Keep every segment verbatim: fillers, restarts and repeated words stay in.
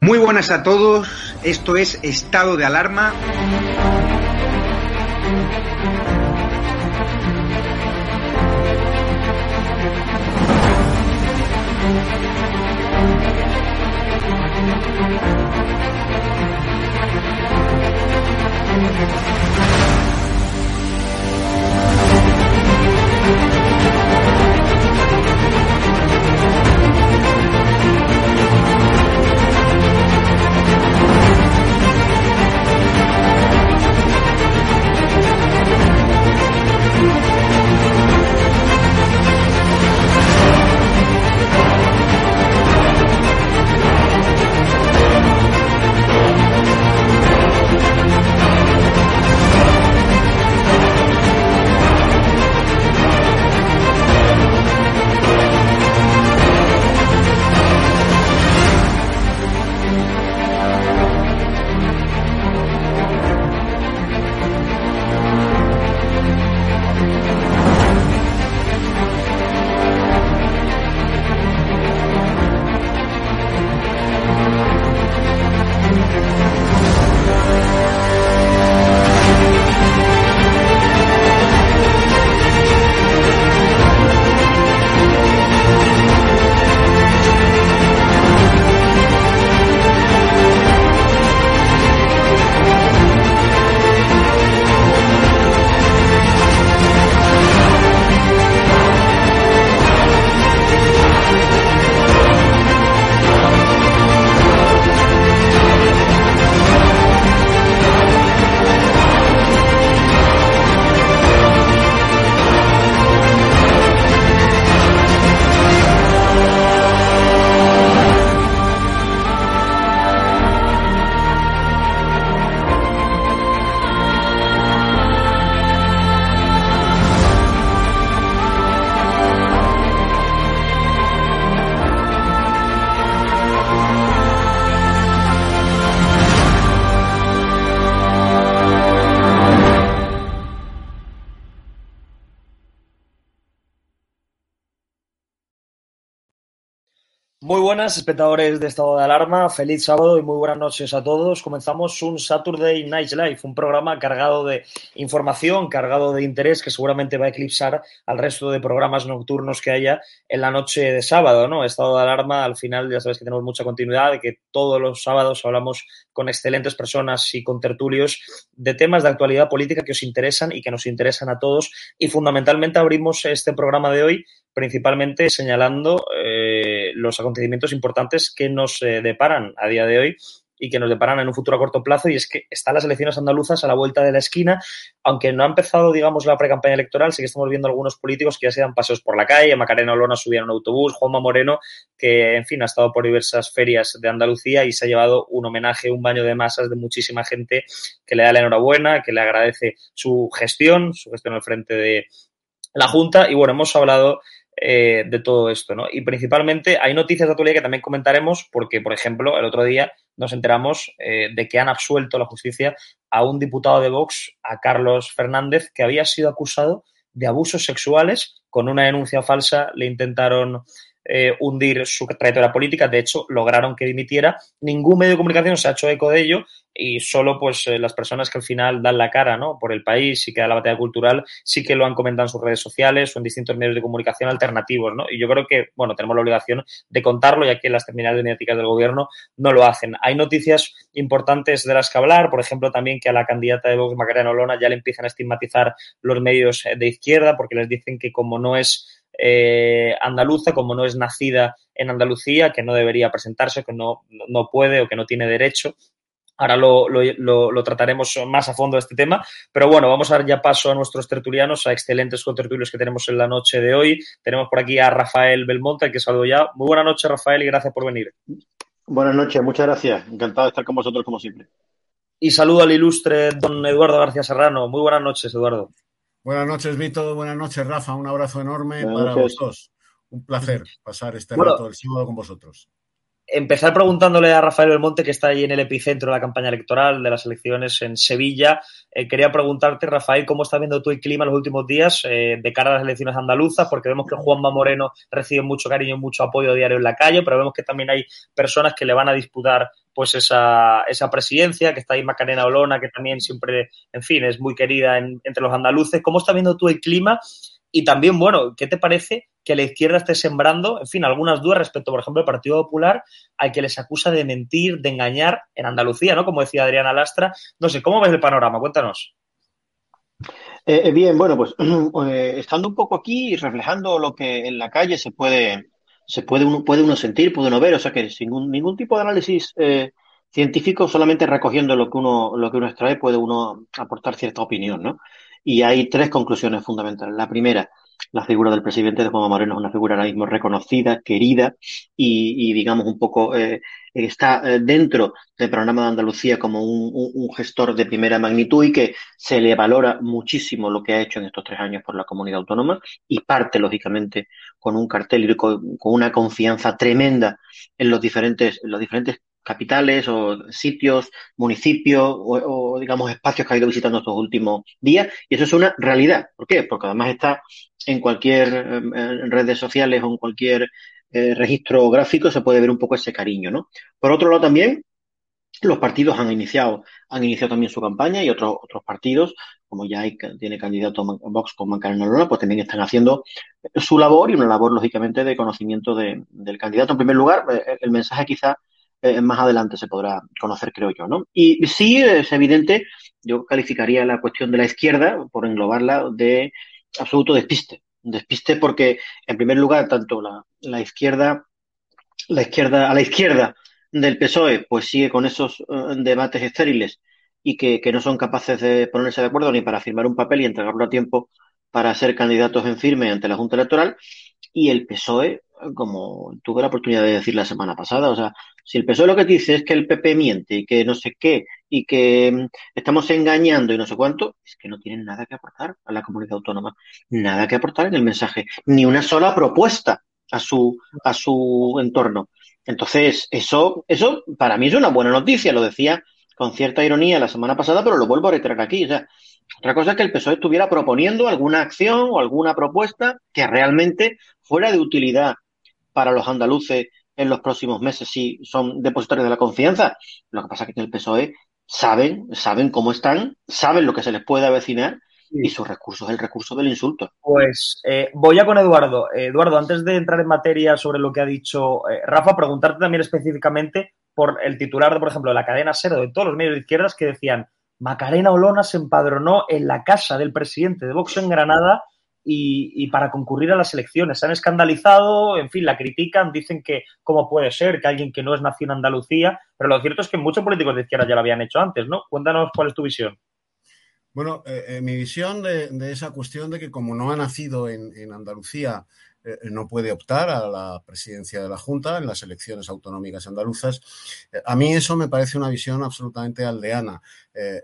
Muy buenas a todos, esto es Estado de Alarma. Muy buenas, espectadores de Estado de Alarma, feliz sábado y muy buenas noches a todos. Comenzamos un Saturday Night Live, un programa cargado de información, cargado de interés que seguramente va a eclipsar al resto de programas nocturnos que haya en la noche de sábado, ¿no? Estado de Alarma, al final ya sabes que tenemos mucha continuidad, de que todos los sábados hablamos con excelentes personas y con tertulios de temas de actualidad política que os interesan y que nos interesan a todos, y fundamentalmente abrimos este programa de hoy principalmente señalando eh, los acontecimientos importantes que nos eh, deparan a día de hoy y que nos deparan en un futuro a corto plazo, y es que están las elecciones andaluzas a la vuelta de la esquina. Aunque no ha empezado, digamos, la pre-campaña electoral, sí que estamos viendo algunos políticos que ya se dan paseos por la calle. Macarena Olona subía en un autobús, Juanma Moreno, que, en fin, ha estado por diversas ferias de Andalucía y se ha llevado un homenaje, un baño de masas de muchísima gente que le da la enhorabuena, que le agradece su gestión, su gestión al frente de la Junta. Y bueno, hemos hablado Eh, de todo esto, ¿no? Y principalmente hay noticias de actualidad que también comentaremos porque, por ejemplo, el otro día nos enteramos eh, de que han absuelto la justicia a un diputado de Vox, a Carlos Fernández, que había sido acusado de abusos sexuales. Con una denuncia falsa le intentaron eh, hundir su trayectoria política. De hecho, lograron que dimitiera. Ningún medio de comunicación se ha hecho eco de ello y solo pues eh, las personas que al final dan la cara, ¿no?, por el país y que da la batalla cultural sí que lo han comentado en sus redes sociales o en distintos medios de comunicación alternativos, ¿no? Y yo creo que, bueno, tenemos la obligación de contarlo, ya que las terminales mediáticas del gobierno no lo hacen. Hay noticias importantes de las que hablar, por ejemplo, también que a la candidata de Vox, Macarena Olona, ya le empiezan a estigmatizar los medios de izquierda porque les dicen que como no es Eh, andaluza, como no es nacida en Andalucía, que no debería presentarse, que no, no puede o que no tiene derecho. Ahora lo, lo, lo, lo trataremos más a fondo este tema, pero bueno, vamos a dar ya paso a nuestros tertulianos, a excelentes contertulios que tenemos en la noche de hoy. Tenemos por aquí a Rafael Belmonte, al que saludo ya. Muy buenas noches, Rafael, y gracias por venir. Buenas noches, muchas gracias. Encantado de estar con vosotros como siempre. Y saludo al ilustre don Eduardo García Serrano. Muy buenas noches, Eduardo. Buenas noches, Vito. Buenas noches, Rafa. Un abrazo enorme Buenas para noches. vos dos. Un placer pasar este Bueno, rato del sábado con vosotros. empezar preguntándole a Rafael Belmonte, que está ahí en el epicentro de la campaña electoral de las elecciones en Sevilla. Eh, quería preguntarte, Rafael, ¿cómo estás viendo tú el clima en los últimos días eh, de cara a las elecciones andaluzas? Porque vemos que Juanma Moreno recibe mucho cariño y mucho apoyo diario en la calle, pero vemos que también hay personas que le van a disputar pues esa, esa presidencia, que está ahí Macarena Olona, que también siempre, en fin, es muy querida en, entre los andaluces. ¿Cómo estás viendo tú el clima? Y también, bueno, ¿qué te parece que la izquierda esté sembrando, en fin, algunas dudas respecto, por ejemplo, al Partido Popular, al que les acusa de mentir, de engañar en Andalucía, ¿no? Como decía Adriana Lastra. No sé, ¿cómo ves el panorama? Cuéntanos. Eh, bien, bueno, pues eh, estando un poco aquí y reflejando lo que en la calle se puede, se puede uno, puede uno sentir, puede uno ver, o sea que sin ningún, ningún tipo de análisis eh, científico, solamente recogiendo lo que uno, lo que uno extrae, puede uno aportar cierta opinión, ¿no? Y hay tres conclusiones fundamentales. La primera, la figura del presidente de Juanma Moreno es una figura ahora mismo reconocida, querida y, y digamos, un poco eh, está eh, dentro del programa de Andalucía como un, un, un gestor de primera magnitud y que se le valora muchísimo lo que ha hecho en estos tres años por la comunidad autónoma y parte, lógicamente, con un cartel y con, con una confianza tremenda en los diferentes, en los diferentes capitales o sitios, municipios o, o, digamos, espacios que ha ido visitando estos últimos días. Y eso es una realidad. ¿Por qué? Porque además está en cualquier eh, en redes sociales o en cualquier eh, registro gráfico se puede ver un poco ese cariño, ¿no? Por otro lado, también los partidos han iniciado, han iniciado también su campaña y otros otros partidos, como ya hay, tiene candidato Vox con Macarena Olona, pues también están haciendo su labor y una labor, lógicamente, de conocimiento de, del candidato. En primer lugar, eh, el mensaje quizá eh, más adelante se podrá conocer, creo yo, ¿no? Y sí, es evidente, yo calificaría la cuestión de la izquierda, por englobarla, de absoluto despiste. Despiste porque, en primer lugar, tanto la, la izquierda la izquierda, a la izquierda del P S O E, pues sigue con esos uh, debates estériles y que, que, no son capaces de ponerse de acuerdo ni para firmar un papel y entregarlo a tiempo para ser candidatos en firme ante la Junta Electoral. Y el P S O E, como tuve la oportunidad de decir la semana pasada, o sea, si el P S O E lo que dice es que el P P miente y que no sé qué y que um, estamos engañando y no sé cuánto, es que no tienen nada que aportar a la comunidad autónoma, nada que aportar en el mensaje, ni una sola propuesta a su, a su entorno. Entonces, eso, eso para mí es una buena noticia, lo decía con cierta ironía la semana pasada, pero lo vuelvo a reiterar aquí. O sea, otra cosa es que el P S O E estuviera proponiendo alguna acción o alguna propuesta que realmente fuera de utilidad para los andaluces en los próximos meses si son depositarios de la confianza. Lo que pasa es que en el P S O E saben, saben cómo están, saben lo que se les puede avecinar y su recurso es el recurso del insulto. Pues eh, voy a con Eduardo. Eh, Eduardo, antes de entrar en materia sobre lo que ha dicho eh, Rafa, preguntarte también específicamente por el titular, de, por ejemplo, de la cadena SER o de todos los medios de izquierdas que decían Macarena Olona se empadronó en la casa del presidente de Vox en Granada y, y para concurrir a las elecciones. Se han escandalizado, en fin, la critican, dicen que cómo puede ser que alguien que no es nacido en Andalucía, pero lo cierto es que muchos políticos de izquierda ya lo habían hecho antes, ¿no? Cuéntanos cuál es tu visión. Bueno, eh, eh, mi visión de, de esa cuestión de que como no ha nacido en, en Andalucía, eh, no puede optar a la presidencia de la Junta en las elecciones autonómicas andaluzas, eh, a mí eso me parece una visión absolutamente aldeana. Eh,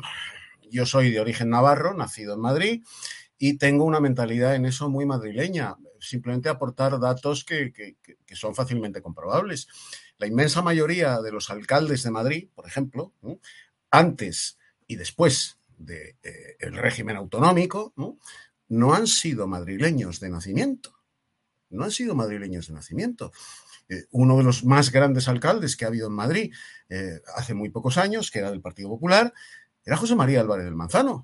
yo soy de origen navarro, nacido en Madrid, y tengo una mentalidad en eso muy madrileña, simplemente aportar datos que, que, que son fácilmente comprobables. La inmensa mayoría de los alcaldes de Madrid, por ejemplo, ¿no?, antes y después del de, eh, régimen autonómico, ¿no?, no han sido madrileños de nacimiento. No han sido madrileños de nacimiento. Eh, uno de los más grandes alcaldes que ha habido en Madrid eh, hace muy pocos años, que era del Partido Popular, era José María Álvarez del Manzano.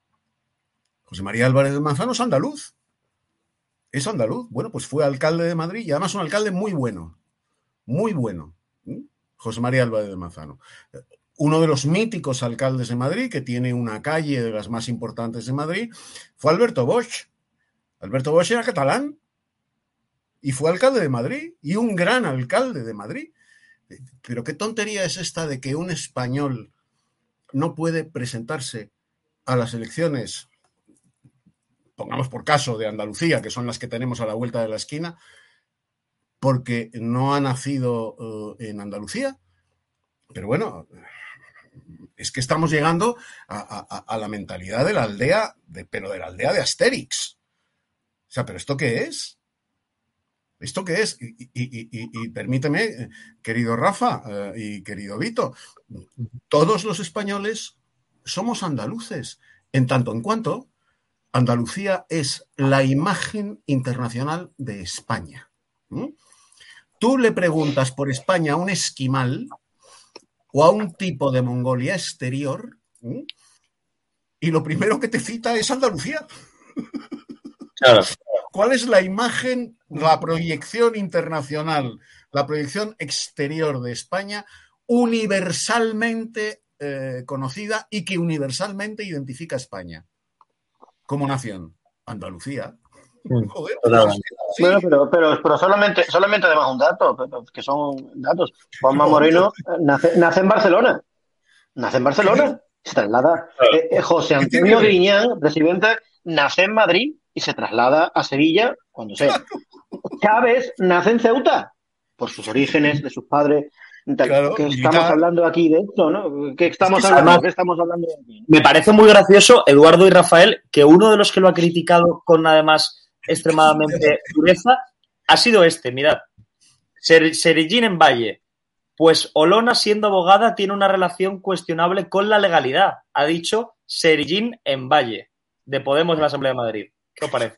José María Álvarez del Manzano es andaluz. Es andaluz. Bueno, pues fue alcalde de Madrid y además un alcalde muy bueno. Muy bueno. ¿Sí? José María Álvarez del Manzano. Uno de los míticos alcaldes de Madrid, que tiene una calle de las más importantes de Madrid, fue Alberto Bosch. Alberto Bosch era catalán y fue alcalde de Madrid y un gran alcalde de Madrid. Pero qué tontería es esta de que un español no puede presentarse a las elecciones, pongamos por caso de Andalucía, que son las que tenemos a la vuelta de la esquina, porque no ha nacido uh, en Andalucía. Pero bueno, es que estamos llegando a, a, a la mentalidad de la aldea, de, pero de la aldea de Asterix. O sea, ¿pero esto qué es? ¿Esto qué es? Y, y, y, y permíteme, querido Rafa eh, y querido Vito, todos los españoles somos andaluces, en tanto en cuanto Andalucía es la imagen internacional de España. ¿Mm? Tú le preguntas por España a un esquimal o a un tipo de Mongolia exterior, ¿Mm? y lo primero que te cita es Andalucía. Claro. ¿Cuál es la imagen, la proyección internacional, la proyección exterior de España universalmente eh, conocida y que universalmente identifica a España como nación? Andalucía. Joder, pues es que, sí. Bueno, pero, pero, pero solamente, solamente además un dato, pero que son datos. Juanma No, Moreno nace, nace en Barcelona. Nace en Barcelona. Se traslada. Eh, eh, José ¿Qué tiene Antonio que ver? Griñán, presidente, nace en Madrid y se traslada a Sevilla cuando sea. Chávez nace en Ceuta por sus orígenes, de sus padres. Tal. Claro, ¿Qué estamos militar. hablando aquí de esto, no? ¿Qué Es estamos que hablando? además, ¿Qué estamos hablando de aquí? me parece muy gracioso, Eduardo y Rafael, que uno de los que lo ha criticado con además extremadamente dureza ha sido este, mirad. Ser, Serillín en Valle. Pues Olona, siendo abogada, tiene una relación cuestionable con la legalidad. Ha dicho Serillín en Valle, de Podemos en la Asamblea de Madrid. ¿Qué os parece?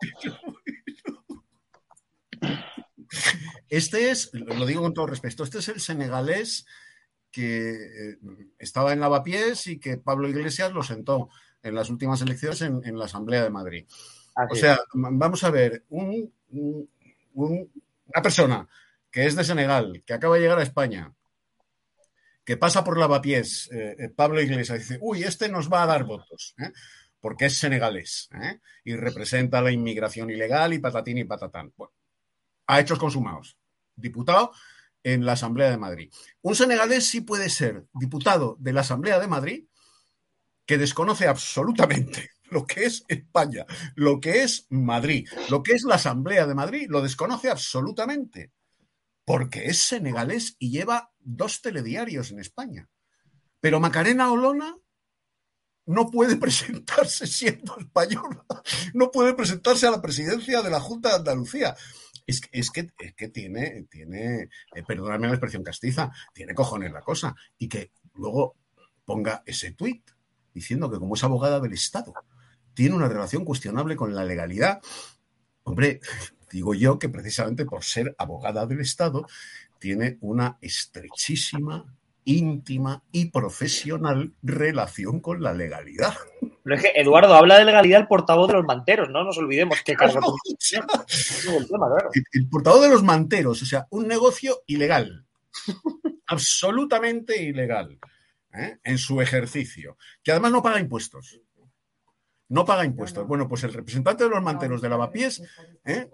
Este es, lo digo con todo respeto, este es el senegalés que eh, estaba en Lavapiés y que Pablo Iglesias lo sentó en las últimas elecciones en, en la Asamblea de Madrid. Así O sea, vamos a ver, un, un, una persona que es de Senegal, que acaba de llegar a España, que pasa por Lavapiés, eh, Pablo Iglesias dice, uy, este nos va a dar votos, ¿eh? porque es senegalés, ¿eh? y representa la inmigración ilegal y patatín y patatán. Bueno, a hechos consumados. Diputado en la Asamblea de Madrid. Un senegalés sí puede ser diputado de la Asamblea de Madrid que desconoce absolutamente lo que es España, lo que es Madrid, lo que es la Asamblea de Madrid, lo desconoce absolutamente, porque es senegalés y lleva dos telediarios en España. Pero Macarena Olona no puede presentarse siendo española, no puede presentarse a la presidencia de la Junta de Andalucía. Es que, es que, es que tiene, tiene eh, perdóname la expresión castiza, tiene cojones la cosa. Y que luego ponga ese tuit diciendo que como es abogada del Estado, tiene una relación cuestionable con la legalidad. Hombre, digo yo que precisamente por ser abogada del Estado, tiene una estrechísima, íntima y profesional relación con la legalidad. Pero es que Eduardo habla de legalidad el portavoz de los manteros, no nos olvidemos que cargo Claro, o sea, el tema, claro. el, el portavoz de los manteros, o sea, un negocio ilegal, absolutamente ilegal, ¿eh? en su ejercicio, que además no paga impuestos. No paga impuestos. Bueno, pues el representante de los manteros de Lavapiés ¿eh?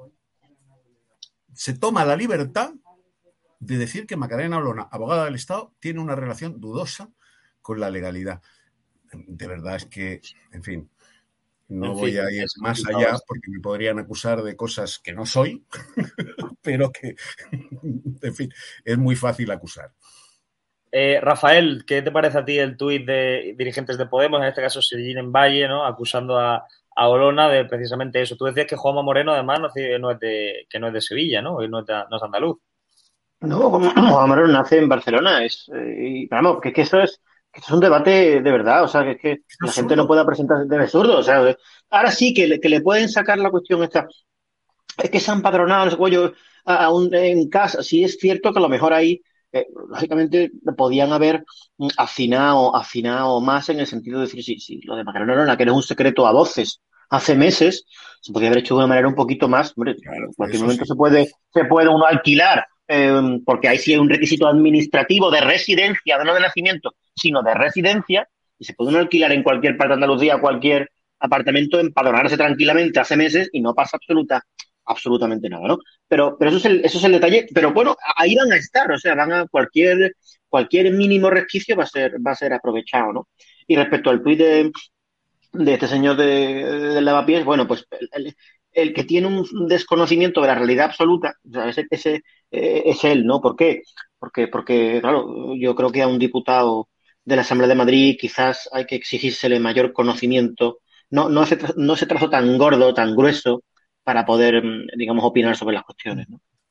se toma la libertad de decir que Macarena Olona, abogada del Estado, tiene una relación dudosa con la legalidad. De verdad es que, en fin, no en voy fin, a ir más allá porque me podrían acusar de cosas que no soy, pero que, en fin, es muy fácil acusar. Eh, Rafael, ¿qué te parece a ti el tuit de dirigentes de Podemos, en este caso Serillín en Valle, ¿no? acusando a, a Olona de precisamente eso? Tú decías que Juanma Moreno, además, no, no es de, que no es de Sevilla, ¿no? No es, de, no es andaluz. No, Juanma Moreno nace en Barcelona. Es, eh, y, vamos, que, que eso es que esto es un debate de verdad. O sea, que es que es la gente no pueda presentarse de absurdo. O sea, ahora sí que le, que le pueden sacar la cuestión esta. Es que se han empadronado, no sé, yo, a, a un, en casa. Sí es cierto que a lo mejor ahí, eh, lógicamente, podían haber afinado, afinado más en el sentido de decir, sí, sí, lo de Macarena Olona, que no es un secreto a voces, hace meses, se podía haber hecho de una manera un poquito más. Hombre, claro, en cualquier momento sí. se puede, se puede uno alquilar, eh, porque ahí sí hay un requisito administrativo de residencia, no de nacimiento, sino de residencia, y se puede uno alquilar en cualquier parte de Andalucía, cualquier apartamento, empadronarse tranquilamente hace meses y no pasa absoluta absolutamente nada, ¿no? Pero, pero eso es el, eso es el detalle. Pero bueno, ahí van a estar, o sea, van a cualquier, cualquier mínimo resquicio va a ser, va a ser aprovechado, ¿no? Y respecto al tuit de, de este señor de, de Lavapiés, bueno, pues el, el, el que tiene un desconocimiento de la realidad absoluta, o sea, ese, ese eh, es él, ¿no? ¿Por qué? Porque, porque, claro, yo creo que a un diputado de la Asamblea de Madrid quizás hay que exigírsele mayor conocimiento, no, no ese, no ese trazo tan gordo, tan grueso, para poder, digamos, opinar sobre las cuestiones, ¿no?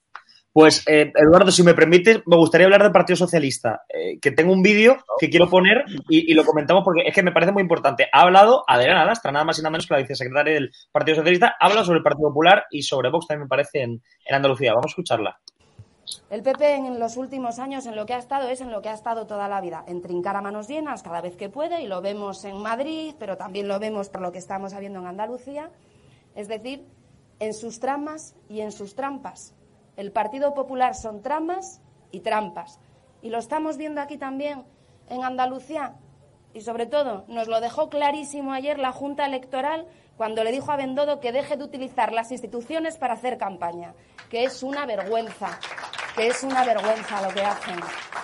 Pues, eh, Eduardo, si me permites, me gustaría hablar del Partido Socialista, eh, que tengo un vídeo que quiero poner y, y lo comentamos porque es que me parece muy importante. Ha hablado Adriana Lastra, nada más y nada menos que la vicesecretaria del Partido Socialista, habla sobre el Partido Popular y sobre Vox también me parece en, en Andalucía. Vamos a escucharla. El P P en los últimos años en lo que ha estado es en lo que ha estado toda la vida, en trincar a manos llenas cada vez que puede, y lo vemos en Madrid, pero también lo vemos por lo que estamos viendo en Andalucía, es decir, en sus tramas y en sus trampas. El Partido Popular son tramas y trampas. Y lo estamos viendo aquí también en Andalucía. Y sobre todo, nos lo dejó clarísimo ayer la Junta Electoral cuando le dijo a Bendodo que deje de utilizar las instituciones para hacer campaña. Que es una vergüenza, que es una vergüenza lo que hacen.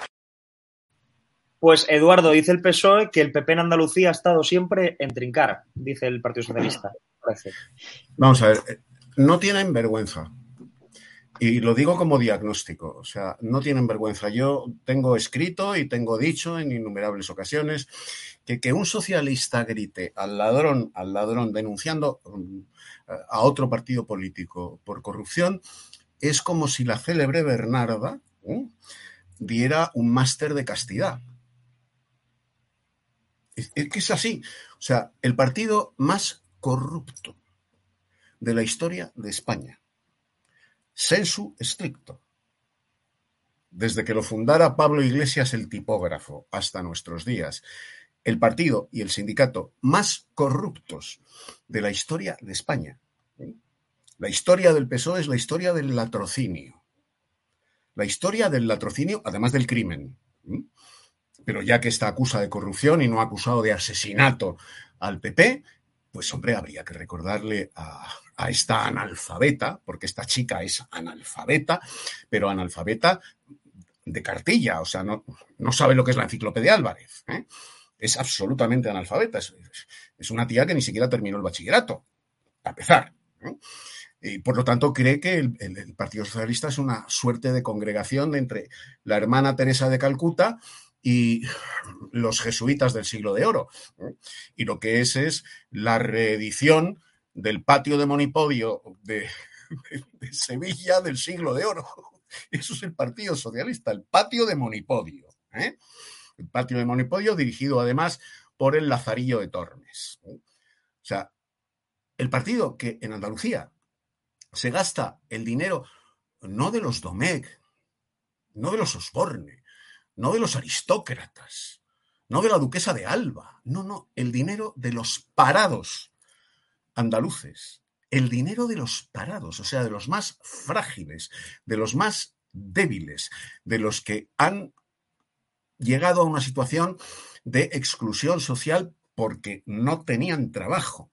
Pues, Eduardo, dice el P S O E que el P P en Andalucía ha estado siempre en trincar, dice el Partido Socialista. Parece. Vamos a ver, no tienen vergüenza. Y lo digo como diagnóstico, o sea, no tienen vergüenza. Yo tengo escrito y tengo dicho en innumerables ocasiones que que un socialista grite al ladrón, al ladrón denunciando a otro partido político por corrupción es como si la célebre Bernarda ¿eh? diera un máster de castidad. Es, es que es así. O sea, el partido más corrupto de la historia de España, sensu stricto, desde que lo fundara Pablo Iglesias el tipógrafo hasta nuestros días, el partido y el sindicato más corruptos de la historia de España. La historia del P S O E es la historia del latrocinio. La historia del latrocinio, además del crimen. Pero ya que esta acusa de corrupción y no ha acusado de asesinato al P P, pues hombre, habría que recordarle a, a esta analfabeta, porque esta chica es analfabeta, pero analfabeta de cartilla, o sea, no, no sabe lo que es la enciclopedia Álvarez, ¿eh? Es absolutamente analfabeta, es, es una tía que ni siquiera terminó el bachillerato, a empezar, ¿eh? Y por lo tanto cree que el, el, el Partido Socialista es una suerte de congregación entre la hermana Teresa de Calcuta y los jesuitas del siglo de oro. Y lo que es es la reedición del patio de Monipodio de, de, de Sevilla del siglo de oro. Eso es el Partido Socialista, el patio de Monipodio. ¿eh? El patio de Monipodio dirigido además por el Lazarillo de Tormes. ¿eh? O sea, el partido que en Andalucía se gasta el dinero no de los Domecq, no de los Osborne, no de los aristócratas, no de la duquesa de Alba, no, no, el dinero de los parados andaluces, el dinero de los parados, o sea, de los más frágiles, de los más débiles, de los que han llegado a una situación de exclusión social porque no tenían trabajo.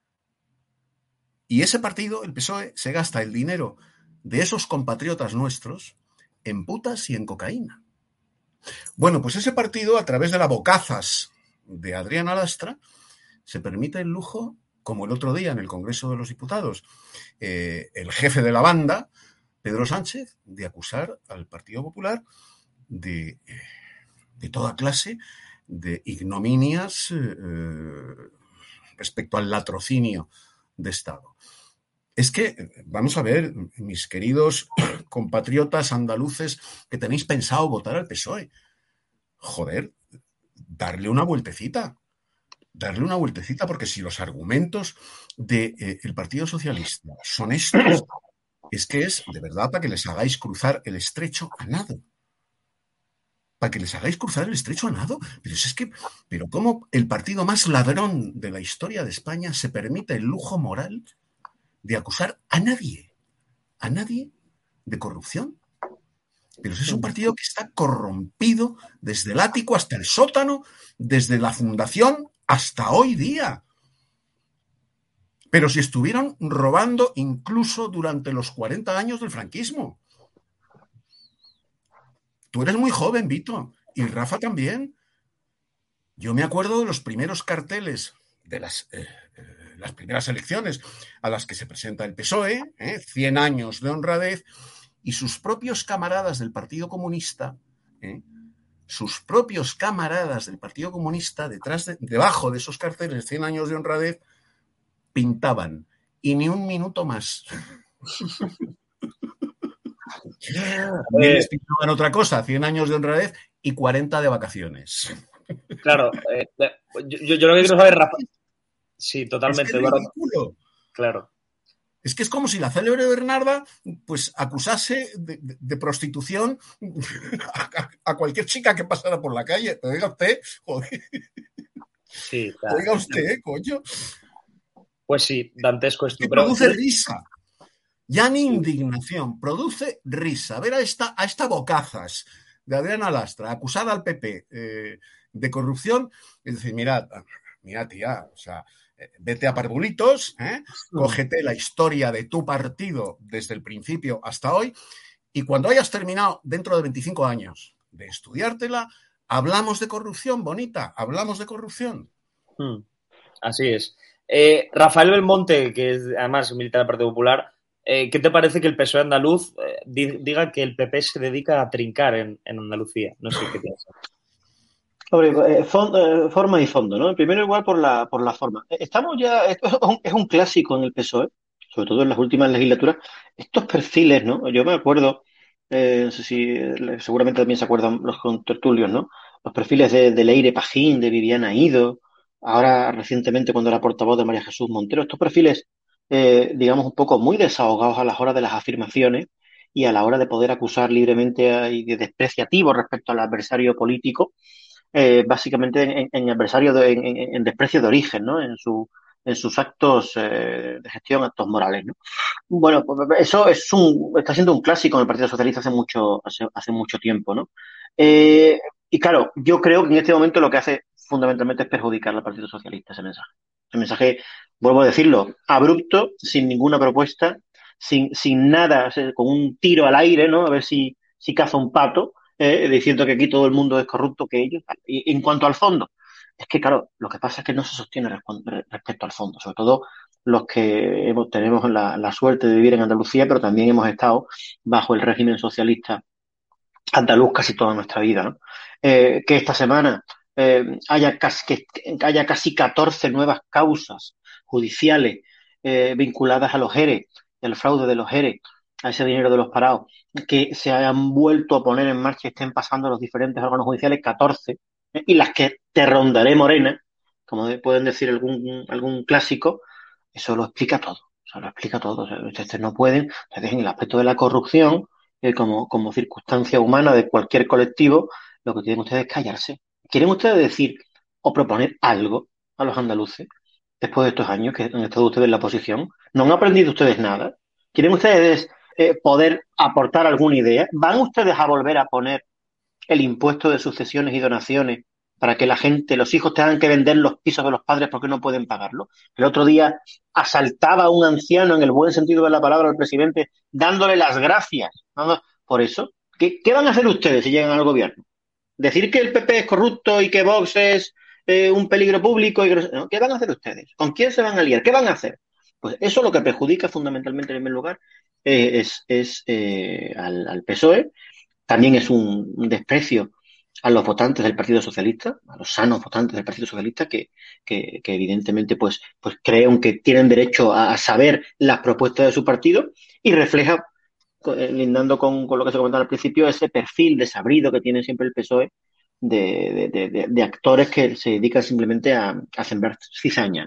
Y ese partido, el P S O E, se gasta el dinero de esos compatriotas nuestros en putas y en cocaína. Bueno, pues ese partido, a través de la bocazas de Adriana Lastra, se permite el lujo, como el otro día en el Congreso de los Diputados, eh, el jefe de la banda, Pedro Sánchez, de acusar al Partido Popular de, de toda clase de ignominias eh, respecto al latrocinio de Estado. Es que, vamos a ver, mis queridos compatriotas andaluces que tenéis pensado votar al P S O E, joder, darle una vueltecita, darle una vueltecita, porque si los argumentos del de, eh, Partido Socialista son estos, es que es de verdad para que les hagáis cruzar el estrecho a nado. Para que les hagáis cruzar el estrecho a nado. Pero es que, pero ¿cómo el partido más ladrón de la historia de España se permite el lujo moral de acusar a nadie, a nadie de corrupción? Pero es un partido que está corrompido desde el ático hasta el sótano, desde la fundación hasta hoy día. Pero si estuvieron robando incluso durante los cuarenta años del franquismo. Tú eres muy joven, Vito, y Rafa también. Yo me acuerdo de los primeros carteles de las, eh, eh, las primeras elecciones a las que se presenta el P S O E, eh, cien años de honradez, y sus propios camaradas del Partido Comunista, eh, sus propios camaradas del Partido Comunista, detrás de, debajo de esos carteles cien años de honradez, pintaban, y ni un minuto más. También les pintaban otra cosa, cien años de honradez y cuarenta de vacaciones. Claro, eh, yo, yo lo que quiero saber, Rafa... Sí, totalmente. Es que es ridículo. Claro. Es que es como si la célebre Bernarda pues acusase de, de, de prostitución a, a cualquier chica que pasara por la calle. Oiga usted, joder. Sí, claro. Oiga usted, ¿eh, coño? Pues sí, dantesco esto. Y pero... produce risa. Ya ni sí. Indignación, produce risa. Ver a esta, a esta bocazas de Adriana Lastra, acusada al P P eh, de corrupción, es decir, mirad, mira tía, o sea, vete a parvulitos, ¿eh? Cógete la historia de tu partido desde el principio hasta hoy y cuando hayas terminado dentro de veinticinco años de estudiártela, hablamos de corrupción, bonita, hablamos de corrupción. Hmm. Así es. Eh, Rafael Belmonte, que es además milita en el Partido Popular, eh, ¿qué te parece que el P S O E andaluz eh, diga que el P P se dedica a trincar en, en Andalucía? No sé qué piensas. Sobre eh, fondo, eh, forma y fondo, ¿no? En primer lugar, por la, por la forma. Estamos ya, esto es un, es un clásico en el P S O E, sobre todo en las últimas legislaturas, estos perfiles, ¿no? Yo me acuerdo, eh, no sé si seguramente también se acuerdan los contertulios, ¿no? Los perfiles de, de Leire Pajín, de Viviana Ido, ahora recientemente cuando era portavoz de María Jesús Montero, estos perfiles, eh, digamos, un poco muy desahogados a las horas de las afirmaciones y a la hora de poder acusar libremente a, y de despreciativo respecto al adversario político. Eh, básicamente en, en adversario de, en, en desprecio de origen, ¿no? En su en sus actos eh, de gestión, actos morales, ¿no? Bueno, pues eso es un está siendo un clásico en el Partido Socialista hace mucho hace, hace mucho tiempo, ¿no? Eh, y claro, yo creo que en este momento lo que hace fundamentalmente es perjudicar al Partido Socialista ese mensaje. Ese mensaje, vuelvo a decirlo, abrupto, sin ninguna propuesta, sin sin nada, o sea, con un tiro al aire, ¿no? A ver si si caza un pato. Eh, diciendo que aquí todo el mundo es corrupto que ellos. Y en cuanto al fondo, es que claro, lo que pasa es que no se sostiene respecto al fondo, sobre todo los que hemos, tenemos la, la suerte de vivir en Andalucía, pero también hemos estado bajo el régimen socialista andaluz casi toda nuestra vida, ¿no? Eh, que esta semana eh, haya, casi, que, que haya casi catorce nuevas causas judiciales eh, vinculadas a los E R E, al fraude de los E R E, a ese dinero de los parados, que se hayan vuelto a poner en marcha y estén pasando los diferentes órganos judiciales, catorce, ¿eh? Y las que te rondaré morena, como pueden decir algún, algún clásico, eso lo explica todo, o sea, lo explica todo. O sea, ustedes no pueden, ustedes en el aspecto de la corrupción, eh, como, como circunstancia humana de cualquier colectivo, lo que tienen ustedes es callarse. ¿Quieren ustedes decir o proponer algo a los andaluces después de estos años que han estado ustedes en la oposición? ¿No han aprendido ustedes nada? ¿Quieren ustedes eh, poder aportar alguna idea? ¿Van ustedes a volver a poner el impuesto de sucesiones y donaciones para que la gente, los hijos tengan que vender los pisos de los padres porque no pueden pagarlo? El otro día asaltaba a un anciano, en el buen sentido de la palabra, al presidente, dándole las gracias. ¿No? Por eso, ¿qué, ¿qué van a hacer ustedes si llegan al gobierno? ¿Decir que el P P es corrupto y que Vox es eh, un peligro público? Y, ¿no? ¿Qué van a hacer ustedes? ¿Con quién se van a liar? ¿Qué van a hacer? Pues eso lo que perjudica fundamentalmente en primer lugar eh, es, es eh, al, al P S O E. También es un, un desprecio a los votantes del Partido Socialista, a los sanos votantes del Partido Socialista, que, que, que evidentemente pues, pues creen que tienen derecho a, a saber las propuestas de su partido, y refleja, lindando con, con lo que se comentaba al principio, ese perfil desabrido que tiene siempre el P S O E de, de, de, de actores que se dedican simplemente a, a sembrar cizaña.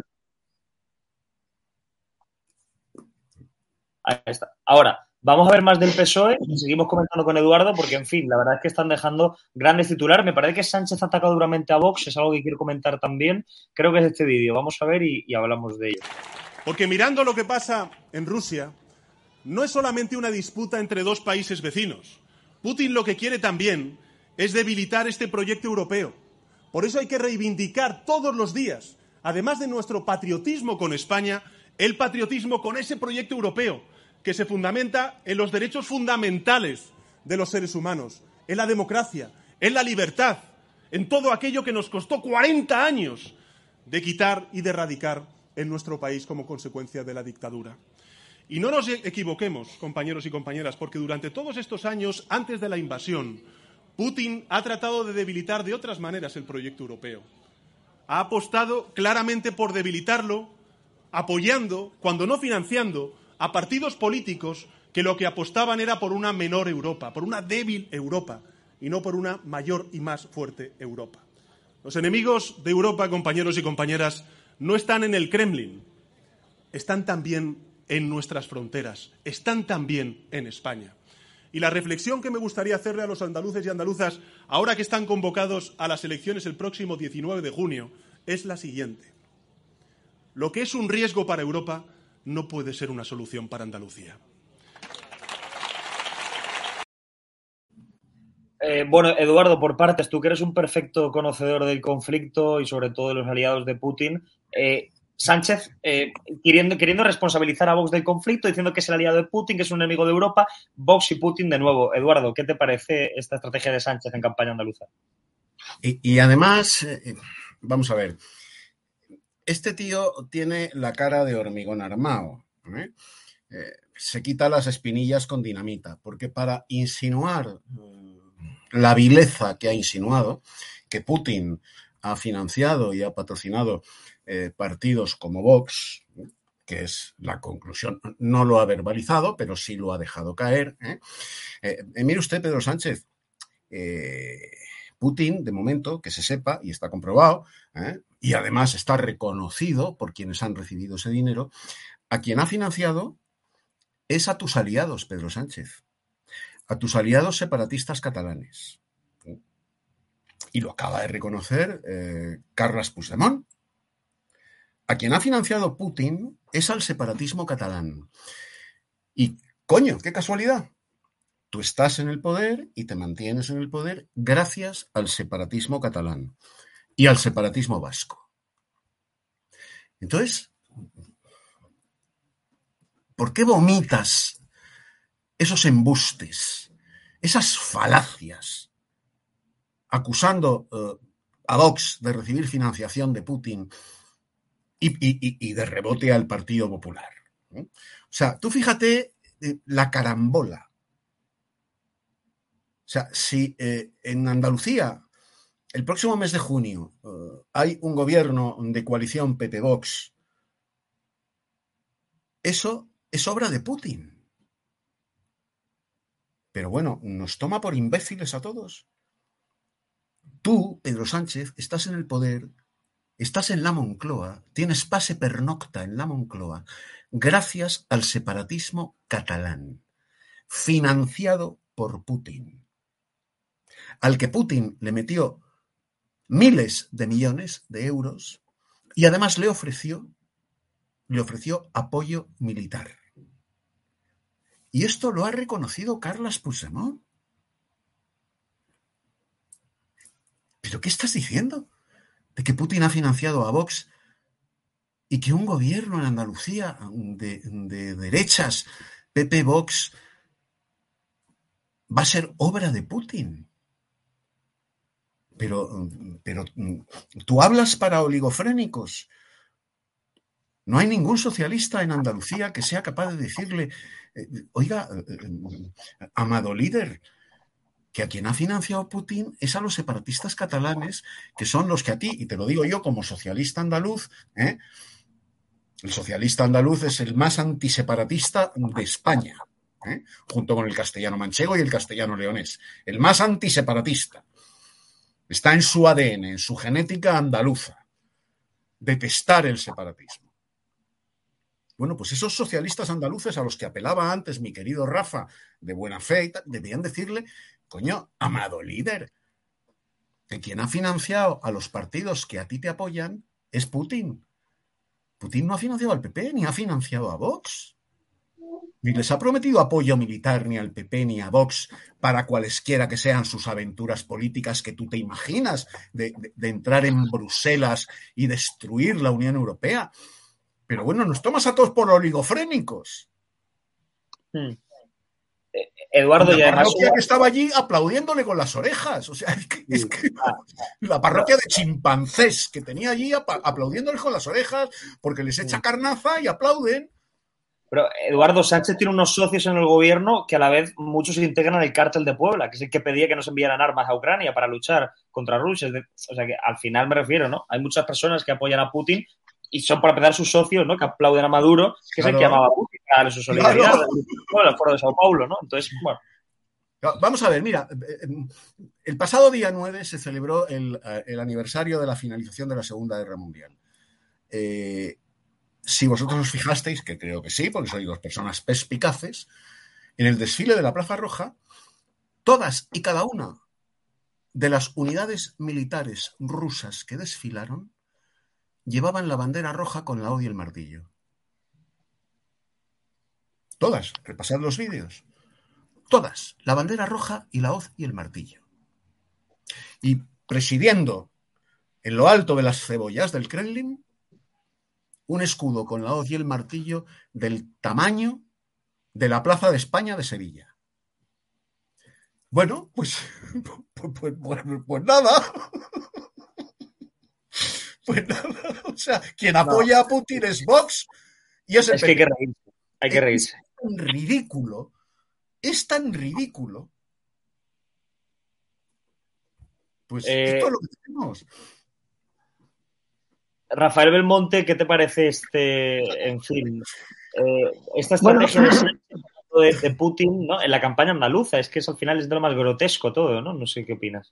Ahí está. Ahora, vamos a ver más del P S O E y seguimos comentando con Eduardo porque, en fin, la verdad es que están dejando grandes titulares. Me parece que Sánchez ha atacado duramente a Vox, es algo que quiero comentar también. Creo que es este vídeo. Vamos a ver y, y hablamos de ello. Porque mirando lo que pasa en Rusia, no es solamente una disputa entre dos países vecinos. Putin lo que quiere también es debilitar este proyecto europeo. Por eso hay que reivindicar todos los días, además de nuestro patriotismo con España, el patriotismo con ese proyecto europeo, que se fundamenta en los derechos fundamentales de los seres humanos, en la democracia, en la libertad, en todo aquello que nos costó cuarenta años de quitar y de erradicar en nuestro país como consecuencia de la dictadura. Y no nos equivoquemos, compañeros y compañeras, porque durante todos estos años, antes de la invasión, Putin ha tratado de debilitar de otras maneras el proyecto europeo. Ha apostado claramente por debilitarlo, apoyando, cuando no financiando, a partidos políticos que lo que apostaban era por una menor Europa, por una débil Europa, y no por una mayor y más fuerte Europa. Los enemigos de Europa, compañeros y compañeras, no están en el Kremlin, están también en nuestras fronteras, están también en España. Y la reflexión que me gustaría hacerle a los andaluces y andaluzas, ahora que están convocados a las elecciones el próximo diecinueve de junio, es la siguiente. Lo que es un riesgo para Europa no puede ser una solución para Andalucía. Eh, bueno, Eduardo, por partes, tú que eres un perfecto conocedor del conflicto y sobre todo de los aliados de Putin, eh, Sánchez eh, queriendo, queriendo responsabilizar a Vox del conflicto, diciendo que es el aliado de Putin, que es un enemigo de Europa, Vox y Putin de nuevo. Eduardo, ¿qué te parece esta estrategia de Sánchez en campaña andaluza? Y, y además, eh, vamos a ver, este tío tiene la cara de hormigón armado, ¿eh? Eh, se quita las espinillas con dinamita, porque para insinuar la vileza que ha insinuado, que Putin ha financiado y ha patrocinado eh, partidos como Vox, que es la conclusión, no lo ha verbalizado, pero sí lo ha dejado caer. ¿eh? Eh, eh, mire usted, Pedro Sánchez, eh, Putin, de momento, que se sepa, y está comprobado, ¿eh? y además está reconocido por quienes han recibido ese dinero, a quien ha financiado es a tus aliados, Pedro Sánchez, a tus aliados separatistas catalanes. Y lo acaba de reconocer eh, Carles Puigdemont. A quien ha financiado Putin es al separatismo catalán. Y, coño, qué casualidad. Tú estás en el poder y te mantienes en el poder gracias al separatismo catalán y al separatismo vasco. Entonces, ¿por qué vomitas esos embustes, esas falacias, acusando uh, a Vox de recibir financiación de Putin y, y, y de rebote al Partido Popular? ¿no? O sea, tú fíjate eh, la carambola. O sea, si eh, en Andalucía el próximo mes de junio uh, hay un gobierno de coalición P P-Vox, eso es obra de Putin. Pero bueno, nos toma por imbéciles a todos. Tú, Pedro Sánchez, estás en el poder, estás en la Moncloa, tienes pase pernocta en la Moncloa, gracias al separatismo catalán, financiado por Putin, al que Putin le metió miles de millones de euros y además le ofreció, le ofreció apoyo militar. Y esto lo ha reconocido Carles Puigdemont. ¿Pero qué estás diciendo? ¿De que Putin ha financiado a Vox y que un gobierno en Andalucía de, de derechas, P P-Vox, va a ser obra de Putin? Pero, pero tú hablas para oligofrénicos. No hay ningún socialista en Andalucía que sea capaz de decirle, eh, oiga, eh, amado líder, que a quien ha financiado Putin es a los separatistas catalanes, que son los que a ti, y te lo digo yo como socialista andaluz, ¿eh? el socialista andaluz es el más antiseparatista de España, ¿eh? junto con el castellano manchego y el castellano leonés, el más antiseparatista. Está en su A D N, en su genética andaluza, detestar el separatismo. Bueno, pues esos socialistas andaluces a los que apelaba antes mi querido Rafa de buena fe, debían decirle, coño, amado líder, que quien ha financiado a los partidos que a ti te apoyan es Putin. Putin no ha financiado al P P ni ha financiado a Vox. Ni les ha prometido apoyo militar ni al P P ni a Vox para cualesquiera que sean sus aventuras políticas que tú te imaginas de, de, de entrar en Bruselas y destruir la Unión Europea. Pero bueno, nos tomas a todos por oligofrénicos. Hmm. Eh, Eduardo, la y además parroquia que estaba allí aplaudiéndole con las orejas. O sea, es que, es que la parroquia de chimpancés que tenía allí aplaudiéndoles con las orejas porque les echa carnaza y aplauden. Pero Eduardo, Sánchez tiene unos socios en el gobierno que a la vez muchos se integran al cártel de Puebla, que es el que pedía que no se enviaran armas a Ucrania para luchar contra Rusia. O sea que al final me refiero, ¿no? Hay muchas personas que apoyan a Putin y son para empezar sus socios, ¿no? Que aplauden a Maduro, que claro. Es el que llamaba a Putin a darle su solidaridad, claro. Bueno, el foro de Sao Paulo, ¿no? Entonces, bueno. Vamos a ver, mira, el pasado día nueve se celebró el, el aniversario de la finalización de la Segunda Guerra Mundial. Eh, si vosotros os fijasteis, que creo que sí, porque sois dos personas perspicaces, en el desfile de la Plaza Roja, todas y cada una de las unidades militares rusas que desfilaron llevaban la bandera roja con la hoz y el martillo. Todas, repasad los vídeos. Todas, la bandera roja y la hoz y el martillo. Y presidiendo en lo alto de las cebollas del Kremlin, un escudo con la hoz y el martillo del tamaño de la Plaza de España de Sevilla. Bueno, pues, pues, pues, pues, pues nada. Pues nada. O sea, quien apoya no. a Putin es Vox y es el Es que hay que reírse. Hay que reírse. Es tan ridículo. Es tan ridículo. Pues eh, esto es lo que tenemos. Rafael Belmonte, ¿qué te parece este, en fin, eh, esta estrategia bueno. de, de Putin, ¿no? En la campaña andaluza? Es que eso al final es de lo más grotesco todo, ¿no? No sé qué opinas.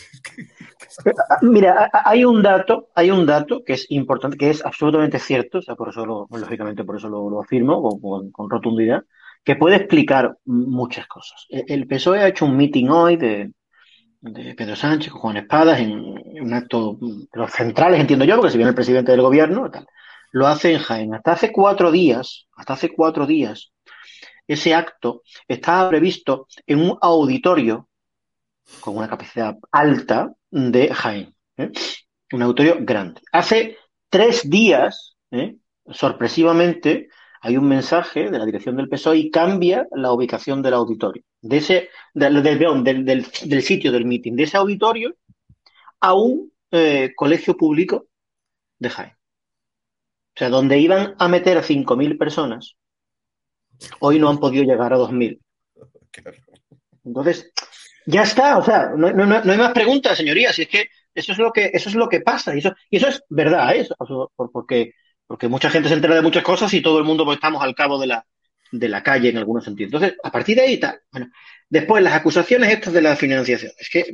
Mira, hay un dato, hay un dato que es importante, que es absolutamente cierto, o sea, por eso lo, lógicamente por eso lo, lo afirmo con, con, con rotundidad, que puede explicar muchas cosas. El P S O E ha hecho un meeting hoy de, de Pedro Sánchez con Juan Espadas en, en un acto de los centrales, entiendo yo, porque si viene el presidente del gobierno, tal, lo hace en Jaén. Hasta hace cuatro días, hasta hace cuatro días, ese acto estaba previsto en un auditorio con una capacidad alta de Jaén, ¿eh? Un auditorio grande. Hace tres días, ¿eh? sorpresivamente, hay un mensaje de la dirección del P S O E y cambia la ubicación del auditorio, de ese, del, del, del, del, del sitio del meeting, de ese auditorio a un eh, colegio público de Jaén. O sea, donde iban a meter a cinco mil personas, hoy no han podido llegar a dos mil. Entonces, ya está, o sea, no, no, no hay más preguntas, señorías, y es que eso es lo que, eso es lo que pasa, y eso, y eso es verdad, ¿eh? Eso, porque, porque mucha gente se entera de muchas cosas y todo el mundo pues, estamos al cabo de la, de la calle en algunos sentidos. Entonces, a partir de ahí tal, bueno, después las acusaciones estas de la financiación, es que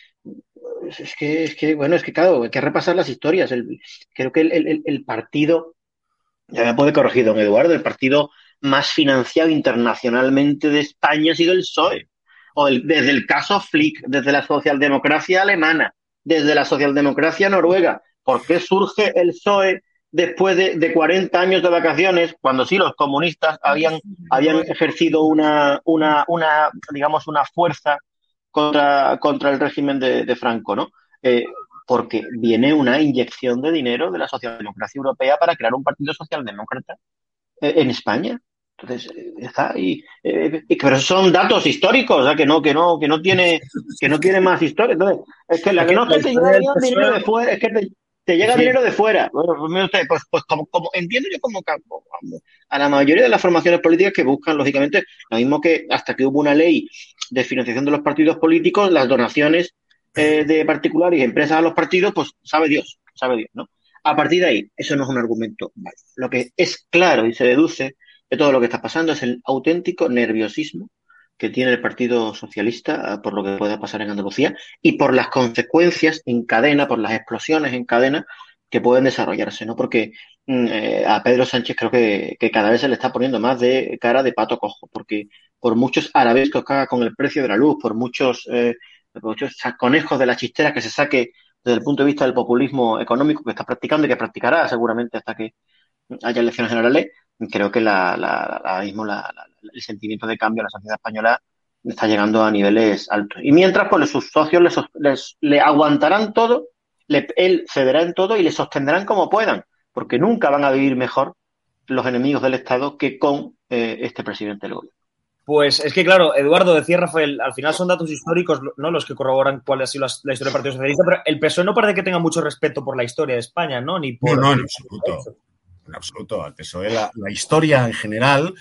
es que, es que, bueno, es que claro, hay que repasar las historias. El, creo que el, el, el partido, ya me puede corregir don Eduardo, el partido más financiado internacionalmente de España ha sido el P S O E. O el, desde el caso Flick, desde la socialdemocracia alemana, desde la socialdemocracia noruega. ¿Por qué surge el P S O E después de, de cuarenta años de vacaciones, cuando sí los comunistas habían, habían ejercido una, una, una, digamos, una fuerza contra, contra el régimen de, de Franco, ¿no? Eh, porque viene una inyección de dinero de la socialdemocracia europea para crear un partido socialdemócrata eh, en España. Entonces, eh, está ahí. Eh, pero son datos históricos, o sea, que no, que no, que no tiene, que no tiene más historia. Entonces, es que la que no es que te llega dinero de fuera, es que te, te llega sí. dinero de fuera. Bueno, pues mire usted, pues, pues como, como entiendo yo como, como a la mayoría de las formaciones políticas que buscan, lógicamente, lo mismo que hasta que hubo una ley de financiación de los partidos políticos, las donaciones eh, de particulares y empresas a los partidos, pues sabe Dios, sabe Dios, ¿no? A partir de ahí, eso no es un argumento válido. Lo que es claro y se deduce de todo lo que está pasando es el auténtico nerviosismo que tiene el Partido Socialista por lo que pueda pasar en Andalucía y por las consecuencias en cadena, por las explosiones en cadena que pueden desarrollarse, ¿no? Porque eh, a Pedro Sánchez creo que, que cada vez se le está poniendo más de cara de pato cojo, porque por muchos arabescos que haga con el precio de la luz, por muchos, eh, por muchos conejos de la chistera que se saque desde el punto de vista del populismo económico que está practicando y que practicará seguramente hasta que haya elecciones generales, creo que la, la, la, mismo la, la, el sentimiento de cambio en la sociedad española está llegando a niveles altos. Y mientras, pues sus socios les, les, le aguantarán todo, le, él cederá en todo y le sostendrán como puedan, porque nunca van a vivir mejor los enemigos del Estado que con eh, este presidente del gobierno. Pues es que, claro, Eduardo, decía Rafael, al final son datos históricos, ¿no?, los que corroboran cuál ha sido la, la historia del Partido Socialista, pero el P S O E no parece que tenga mucho respeto por la historia de España, ¿no? Ni por, no, no, en absoluto. En absoluto. Al P S O E la, la historia en general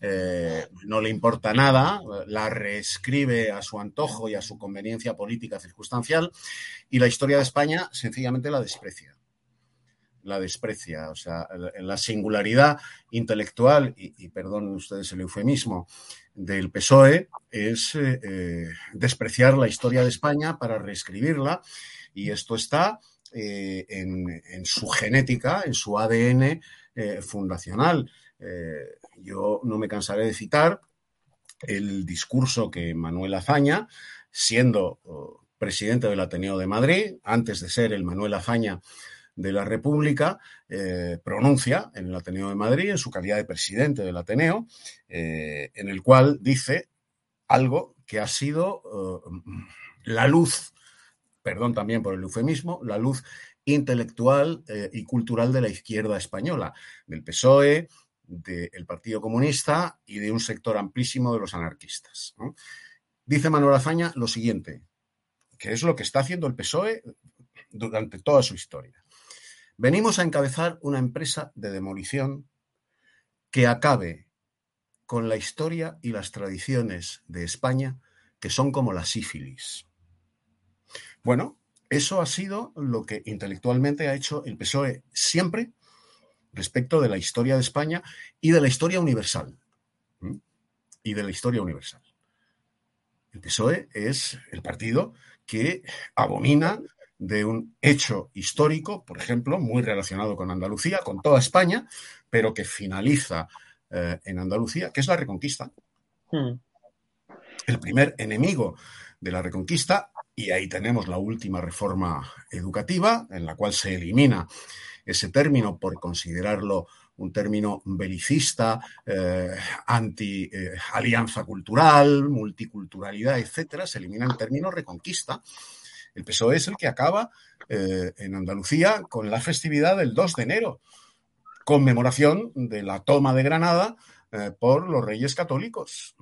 eh, no le importa nada, la reescribe a su antojo y a su conveniencia política circunstancial, y la historia de España sencillamente la desprecia. la desprecia. O sea, la singularidad intelectual, y, y perdonen ustedes el eufemismo, del P S O E es eh, eh, despreciar la historia de España para reescribirla, y esto está eh, en, en su genética, en su A D N eh, fundacional. Eh, yo no me cansaré de citar el discurso que Manuel Azaña, siendo oh, presidente del Ateneo de Madrid, antes de ser el Manuel Azaña de la República, eh, pronuncia en el Ateneo de Madrid, en su calidad de presidente del Ateneo, eh, en el cual dice algo que ha sido uh, la luz, perdón también por el eufemismo, la luz intelectual eh, y cultural de la izquierda española, del P S O E, del Partido Comunista y de un sector amplísimo de los anarquistas, ¿no? Dice Manuel Azaña lo siguiente, que es lo que está haciendo el P S O E durante toda su historia. Venimos a encabezar una empresa de demolición que acabe con la historia y las tradiciones de España, que son como la sífilis. Bueno, eso ha sido lo que intelectualmente ha hecho el P S O E siempre respecto de la historia de España y de la historia universal. ¿Mm? Y de la historia universal. El P S O E es el partido que abomina de un hecho histórico, por ejemplo, muy relacionado con Andalucía, con toda España, pero que finaliza eh, en Andalucía, que es la Reconquista. Hmm. El primer enemigo de la Reconquista, y ahí tenemos la última reforma educativa, en la cual se elimina ese término por considerarlo un término belicista, eh, anti-alianza eh, cultural, multiculturalidad, etcétera, se elimina el término Reconquista. El P S O E es el que acaba eh, en Andalucía con la festividad del dos de enero, conmemoración de la toma de Granada eh, por los Reyes Católicos.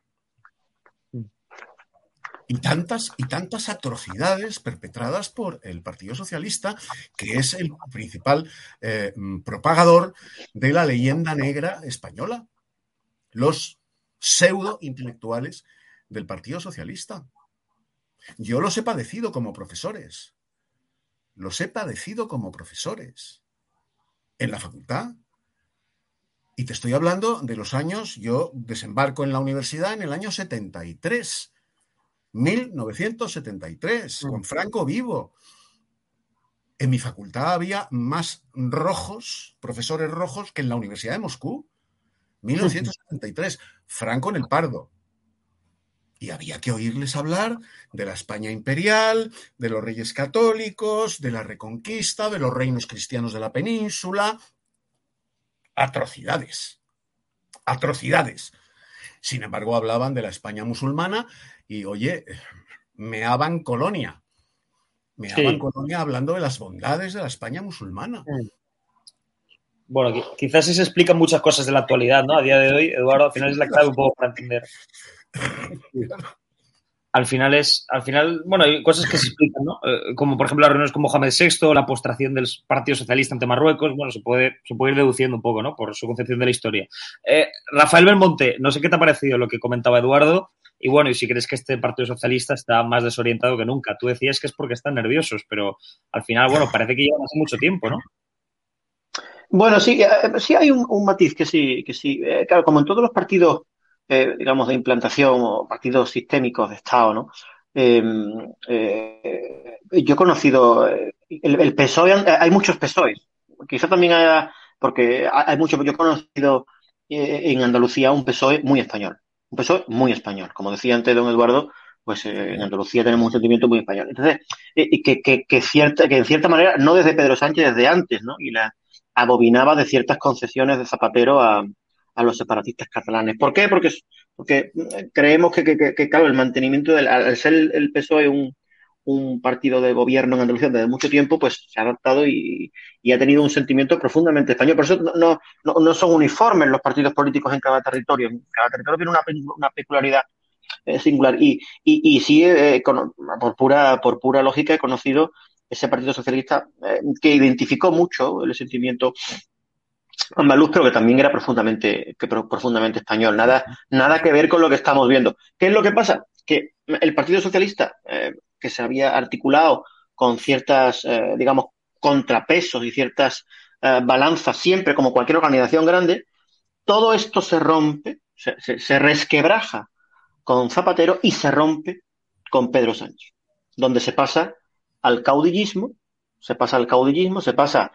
Y tantas y tantas atrocidades perpetradas por el Partido Socialista, que es el principal eh, propagador de la leyenda negra española. Los pseudo-intelectuales del Partido Socialista. Yo los he padecido como profesores. Los he padecido como profesores. En la facultad. Y te estoy hablando de los años, yo desembarco en la universidad en el año setenta y tres. mil novecientos setenta y tres, con Franco vivo. En mi facultad había más rojos, profesores rojos, que en la Universidad de Moscú. mil novecientos setenta y tres, Franco en el Pardo. Y había que oírles hablar de la España imperial, de los reyes católicos, de la Reconquista, de los reinos cristianos de la península. Atrocidades. Atrocidades. Sin embargo, hablaban de la España musulmana y, oye, meaban colonia. Meaban sí. colonia hablando de las bondades de la España musulmana. Bueno, quizás sí se explican muchas cosas de la actualidad, ¿no? A día de hoy, Eduardo, al final es la clave un poco para entender. Al final es, al final, bueno, hay cosas que se explican, ¿no? Eh, como por ejemplo las reuniones con Mohamed sexto, la postración del Partido Socialista ante Marruecos, bueno, se puede, se puede ir deduciendo un poco, ¿no? Por su concepción de la historia. Eh, Rafael Belmonte, no sé qué te ha parecido lo que comentaba Eduardo, y bueno, y si crees que este Partido Socialista está más desorientado que nunca. Tú decías que es porque están nerviosos, pero al final, bueno, parece que llevan hace mucho tiempo, ¿no? Bueno, sí, eh, sí hay un, un matiz que sí, que sí. Eh, claro, como en todos los partidos, eh, digamos, de implantación o partidos sistémicos de Estado, ¿no? Eh, eh, yo he conocido el, el P S O E, hay muchos P S O Es. Quizá también haya, porque hay muchos, yo he conocido eh, en Andalucía un P S O E muy español. Un P S O E muy español. Como decía antes don Eduardo, pues eh, en Andalucía tenemos un sentimiento muy español. Entonces, eh, que, que, que, cierta, que en cierta manera, no desde Pedro Sánchez, desde antes, ¿no? Y la abominaba de ciertas concesiones de Zapatero a, a los separatistas catalanes. ¿Por qué? Porque, porque creemos que, que, que, que, claro, el mantenimiento del, al ser el, el P S O E un, un partido de gobierno en Andalucía desde mucho tiempo, pues se ha adaptado y, y ha tenido un sentimiento profundamente español. Por eso no, no, no son uniformes los partidos políticos en cada territorio. Cada territorio tiene una, una peculiaridad eh, singular. Y, y, y sí, eh, con, por, pura, por pura lógica, he conocido ese Partido Socialista eh, que identificó mucho el sentimiento andaluz, pero que también era profundamente, que profundamente español. Nada, nada que ver con lo que estamos viendo. ¿Qué es lo que pasa? Que el Partido Socialista, eh, que se había articulado con ciertas, eh, digamos, contrapesos y ciertas uh, balanzas siempre, como cualquier organización grande, todo esto se rompe, se, se, se resquebraja con Zapatero y se rompe con Pedro Sánchez, donde se pasa al caudillismo, se pasa al caudillismo, se pasa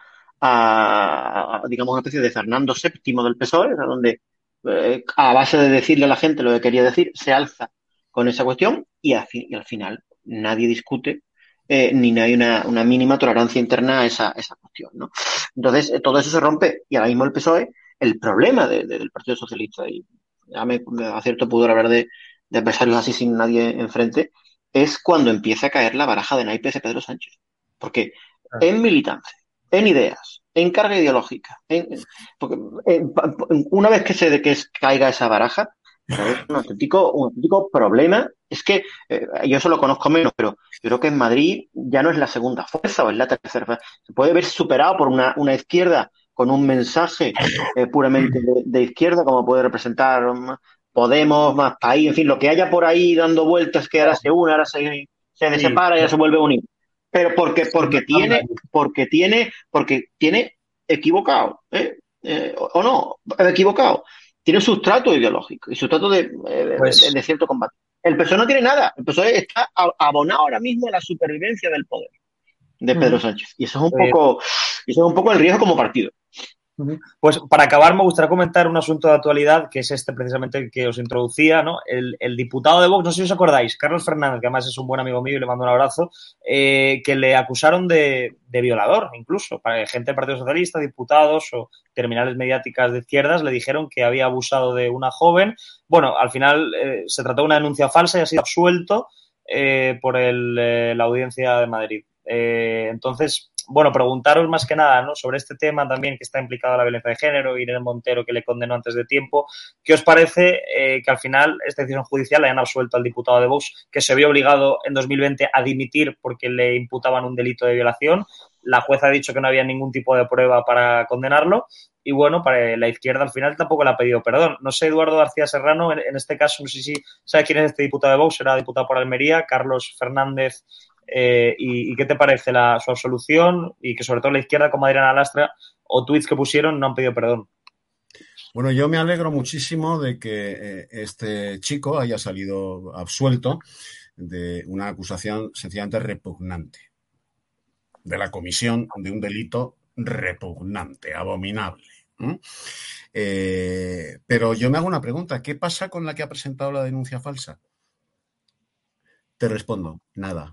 a, a digamos, una especie de Fernando séptimo del P S O E, donde eh, a base de decirle a la gente lo que quería decir, se alza con esa cuestión y, a fi- y al final nadie discute eh, ni hay una, una mínima tolerancia interna a esa, esa cuestión, ¿no? Entonces, eh, todo eso se rompe y ahora mismo el P S O E, el problema de, de, del Partido Socialista, y ya me, me acierto pudor hablar de, de adversarios así sin nadie enfrente, es cuando empieza a caer la baraja de naipes de Pedro Sánchez. Porque en militancia, en ideas, en carga ideológica, en, porque, en, una vez que se que caiga esa baraja, es un auténtico, un auténtico problema. Es que eh, yo eso lo conozco menos, pero yo creo que en Madrid ya no es la segunda fuerza o es la tercera fuerza. Se puede ver superado por una, una izquierda con un mensaje eh, puramente de, de izquierda, como puede representar um, Podemos, Más País, en fin, lo que haya por ahí dando vueltas, que ahora se une, ahora se, se separa y ahora se vuelve a unir. Pero porque, porque tiene, porque tiene, porque tiene equivocado, ¿eh? Eh, o, o no, equivocado. Tiene sustrato ideológico y sustrato de, eh, pues, de, de cierto combate. El P S O E no tiene nada. El P S O E está abonado ahora mismo a la supervivencia del poder de Pedro uh-huh. Sánchez. Y eso es un poco, eso es un poco el riesgo como partido. Pues para acabar me gustaría comentar un asunto de actualidad que es este precisamente el que os introducía, ¿no? El, el diputado de Vox, no sé si os acordáis, Carlos Fernández, que además es un buen amigo mío y le mando un abrazo, eh, que le acusaron de, de violador incluso, para gente del Partido Socialista, diputados o terminales mediáticas de izquierdas le dijeron que había abusado de una joven. Bueno, al final eh, se trató de una denuncia falsa y ha sido absuelto eh, por el, eh, la Audiencia de Madrid. Eh, entonces, bueno, preguntaros más que nada, ¿no?, sobre este tema también que está implicado la violencia de género, Irene Montero que le condenó antes de tiempo. ¿Qué os parece eh, que al final esta decisión judicial le hayan absuelto al diputado de Vox, que se vio obligado en dos mil veinte a dimitir porque le imputaban un delito de violación? La jueza ha dicho que no había ningún tipo de prueba para condenarlo y, bueno, para la izquierda al final tampoco le ha pedido perdón. No sé, Eduardo García Serrano, en, en este caso, no sé si sabe quién es este diputado de Vox, era diputado por Almería, Carlos Fernández. Eh, y, y qué te parece la, su absolución y que sobre todo la izquierda como Adriana Lastra o tweets que pusieron no han pedido perdón? Bueno, yo me alegro muchísimo de que eh, este chico haya salido absuelto de una acusación sencillamente repugnante, de la comisión de un delito repugnante, abominable. ¿Mm? Eh, pero yo me hago una pregunta, ¿qué pasa con la que ha presentado la denuncia falsa? Te respondo, nada.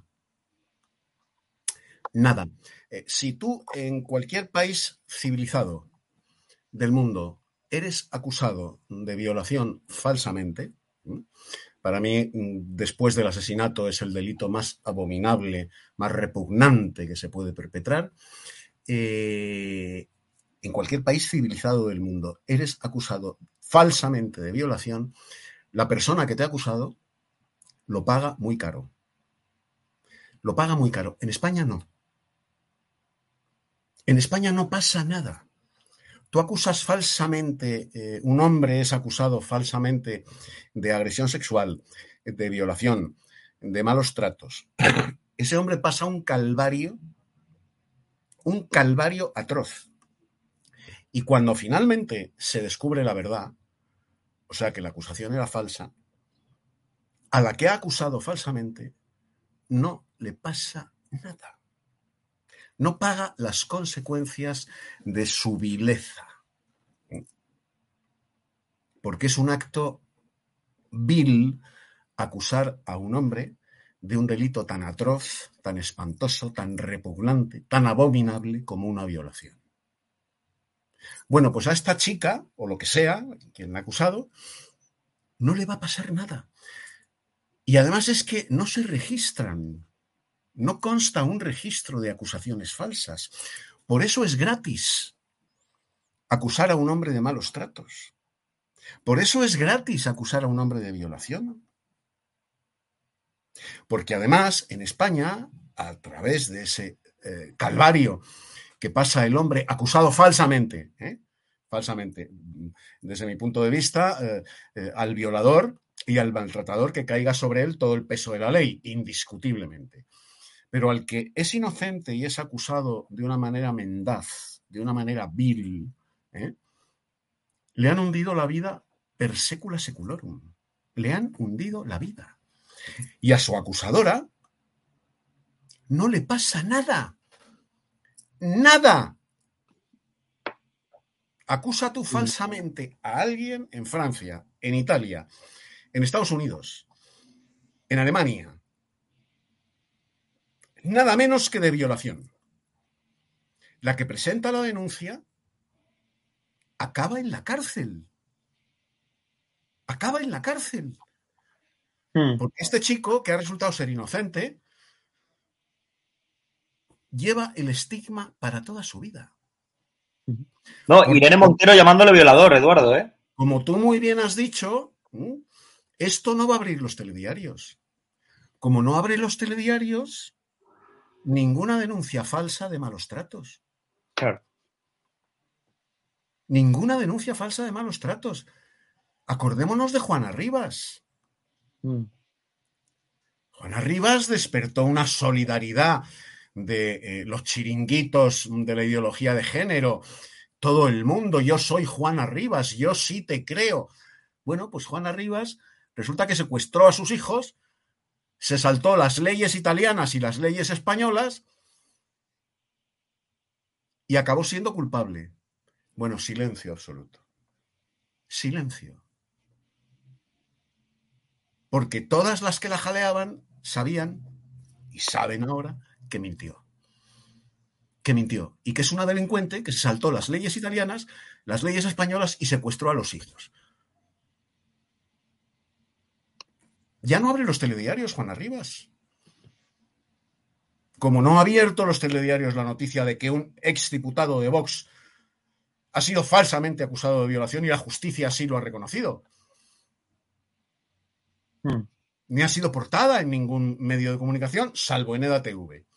Nada. Eh, si tú en cualquier país civilizado del mundo eres acusado de violación falsamente, ¿eh? Para mí, después del asesinato, es el delito más abominable, más repugnante que se puede perpetrar. Eh, en cualquier país civilizado del mundo eres acusado falsamente de violación, la persona que te ha acusado lo paga muy caro. Lo paga muy caro. En España no. En España no pasa nada. Tú acusas falsamente, eh, un hombre es acusado falsamente de agresión sexual, de violación, de malos tratos. Ese hombre pasa un calvario, un calvario atroz. Y cuando finalmente se descubre la verdad, o sea que la acusación era falsa, a la que ha acusado falsamente no le pasa nada. No paga las consecuencias de su vileza, porque es un acto vil acusar a un hombre de un delito tan atroz, tan espantoso, tan repugnante, tan abominable como una violación. Bueno, pues a esta chica, o lo que sea, quien la ha acusado, no le va a pasar nada. Y además es que no se registran. No consta un registro de acusaciones falsas. Por eso es gratis acusar a un hombre de malos tratos. Por eso es gratis acusar a un hombre de violación. Porque además, en España, a través de ese eh, calvario que pasa el hombre acusado falsamente, ¿eh? falsamente, desde mi punto de vista, eh, eh, al violador y al maltratador que caiga sobre él todo el peso de la ley, indiscutiblemente. Pero al que es inocente y es acusado de una manera mendaz, de una manera vil, ¿eh? le han hundido la vida per secula seculorum. Le han hundido la vida. Y a su acusadora no le pasa nada. Nada. Acusa tú falsamente a alguien en Francia, en Italia, en Estados Unidos, en Alemania. Nada menos que de violación. La que presenta la denuncia acaba en la cárcel. Acaba en la cárcel. Hmm. Porque este chico, que ha resultado ser inocente, lleva el estigma para toda su vida. No, Porque, Irene Montero llamándole violador, Eduardo, ¿eh? como tú muy bien has dicho, esto no va a abrir los telediarios. Como no abre los telediarios, ninguna denuncia falsa de malos tratos. Claro. Ninguna denuncia falsa de malos tratos. Acordémonos de Juana Rivas. Mm. Juana Rivas despertó una solidaridad de eh, los chiringuitos de la ideología de género. Todo el mundo, yo soy Juana Rivas, yo sí te creo. Bueno, pues Juana Rivas resulta que secuestró a sus hijos, se saltó las leyes italianas y las leyes españolas y acabó siendo culpable. Bueno, silencio absoluto. Silencio. Porque todas las que la jaleaban sabían, y saben ahora, que mintió. Que mintió. Y que es una delincuente que se saltó las leyes italianas, las leyes españolas y secuestró a los hijos. Ya no abre los telediarios, Juana Rivas. Como no ha abierto los telediarios la noticia de que un exdiputado de Vox ha sido falsamente acusado de violación y la justicia así lo ha reconocido. Hmm. Ni ha sido portada en ningún medio de comunicación, salvo en E D A T V.